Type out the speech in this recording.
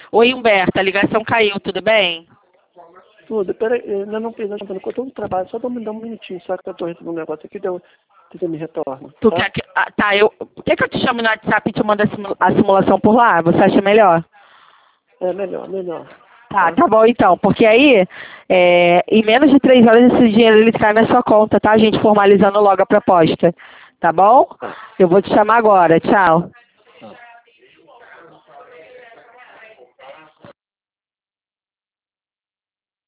Oi, Humberto, a ligação caiu, tudo bem? Tudo, peraí, ainda não fiz a chamada, eu tô no trabalho, só me dá um minutinho, só que eu tô recebendo um negócio aqui, você me retorna, Tu tá? quer que... tá, quer que eu te chame no WhatsApp e te mando a simulação por lá? Você acha melhor? É melhor, Tá, tá? tá bom então, porque aí, em menos de 3 horas esse dinheiro ele cai na sua conta, tá? A gente formalizando logo a proposta, tá bom? Tá. Eu vou te chamar agora, tchau.